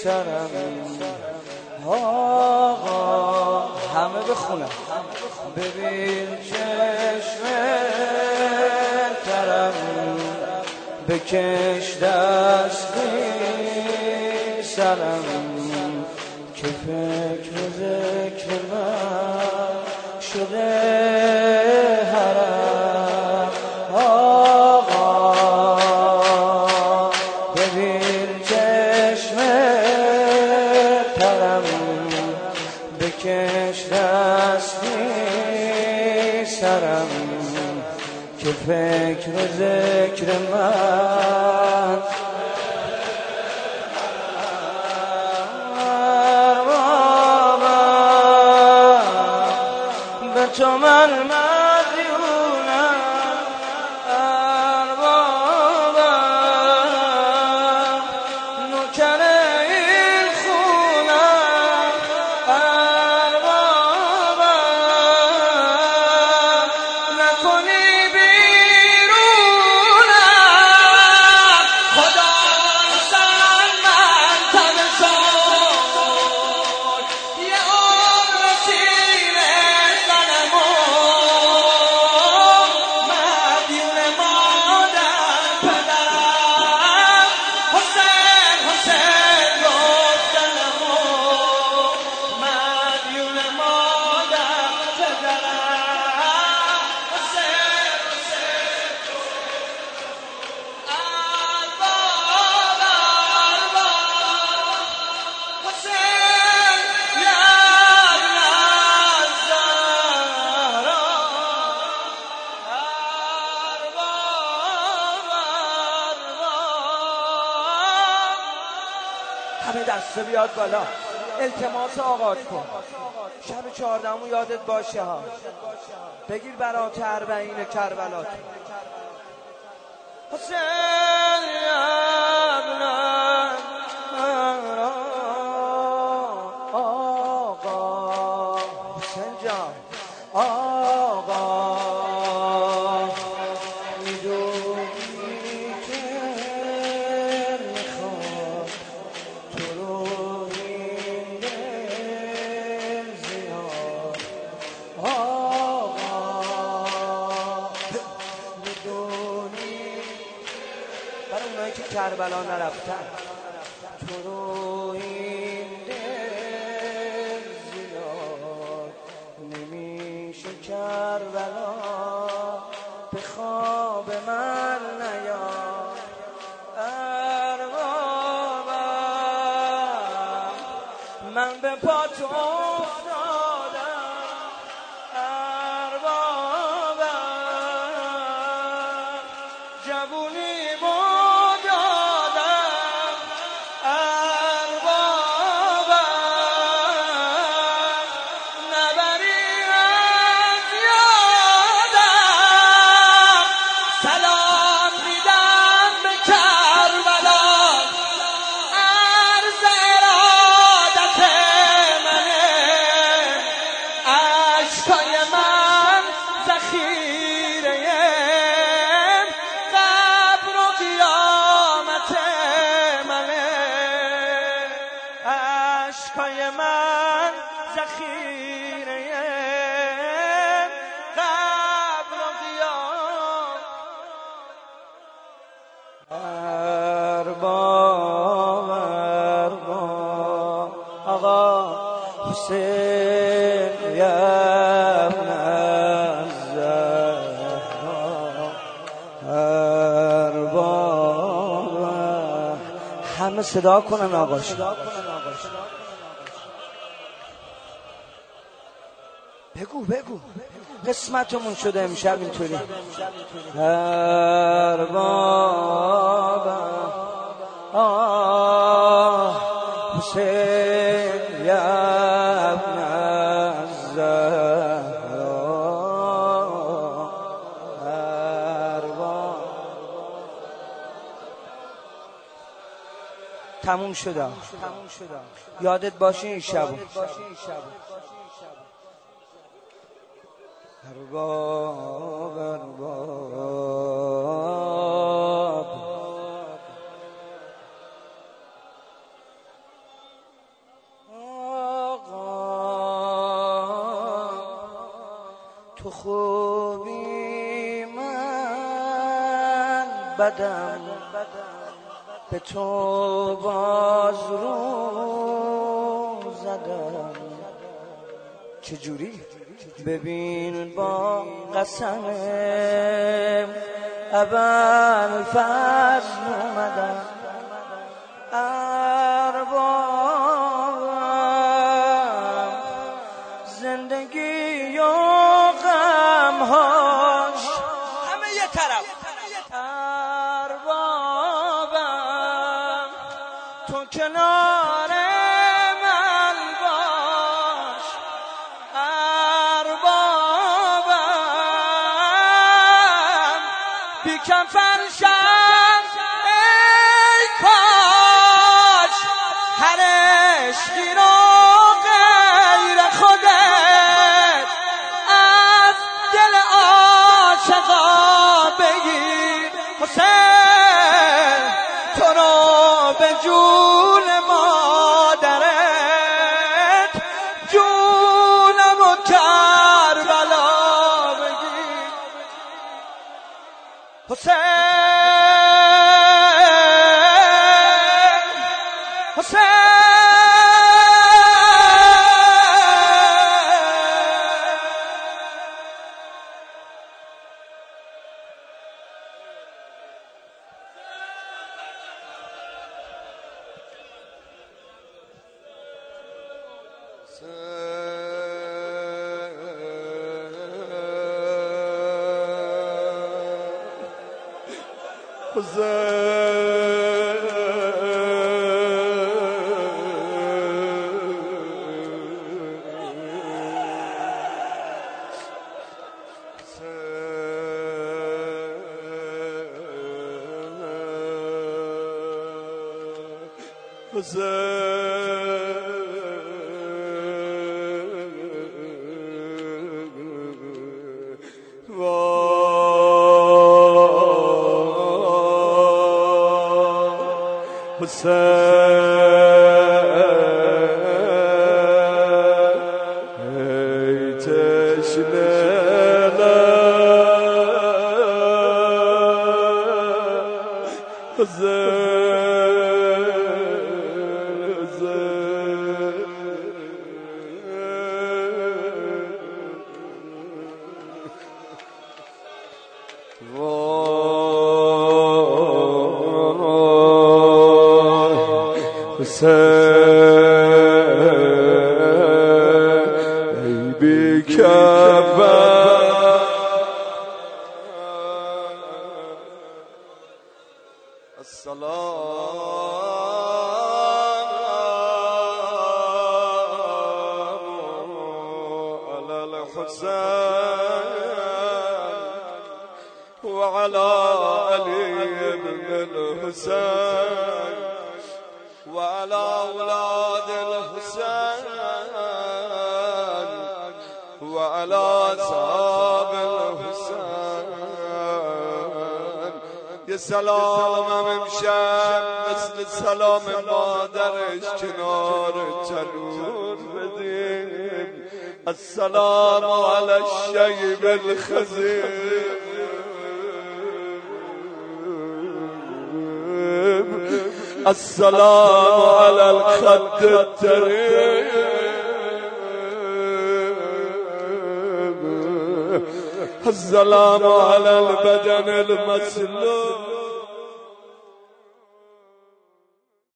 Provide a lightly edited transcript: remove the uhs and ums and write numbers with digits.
سرم آقا همه بخونم ببین چشم ترم بکش دستی سرم که فکر ذکر من شده حرم آقا ببین چشم ترم بکش دستی سرم که فکر ذکر من به تو من مدیونم اربابم نوکر این خونم اربابم نکنی بیرونم خدا سن من تن شد یه عمر سیر سنمون مدیون مادر پدرم حسین حسین گفتنمون مدیون مادر پدرم حسین حسین ارباب حسین یا ابن الزهرا همه دسته بیاد بالا التماس آغاز کن شب 14 یادت باشه ها بگیر برات 40 کربلات حسین یا ابن الزهرا آقا حسین جان آقا میدونی که میخواد تو رو این دل زیاد آقا میدونی برای اونایی که کربلا نرفتن تو رو این دل زیاد نمیشه کربلا به خواب من نیاد اربابم من به پا تو افتادم اربابم جوونیمو دادم اربابم نبری از یادم سلام میدم به کربلا عرض ارادت منه اشکای من ذخیره قبر و قیامت منه اشکای من ذخیره قبر و قیامت ارباب آقا حسین یا ابن الزهرا ارباب همه صدا کنن آقاش بگو قسمتمون شده امشب اینطوری ارباب حسین یا ابن الزهرا ارباب تموم شده یادت باشه این شب ارباب تو خوبی من بدم به تو باز رو زدم. چجوری؟ ببین با قسم ابوالفضل اومدم، اربابم زندگی و غمهاش همه یه طرف. اربابم تو کنار من باش، اربابم بی کفن شم ای کاش هر عشقی رو غیر خودت از دل عاشقا بگیر. حسین تو رو به جون مادرت جونم و کربلا بگیر. حسین وعلى علي بن الحسين وعلى أولاد الحسين وعلى أصحاب الحسين. يا سلام امشب مثل سلام مادرش کنار تنور بدیم. السلام على الشيب الخزيب السلام على الخد التريب السلام على البدن المسلوب